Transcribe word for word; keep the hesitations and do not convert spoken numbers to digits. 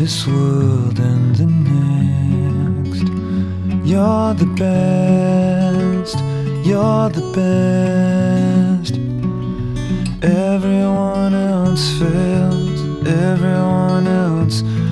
this world and the next. You're the best, you're the best. Everyone else fails, everyone else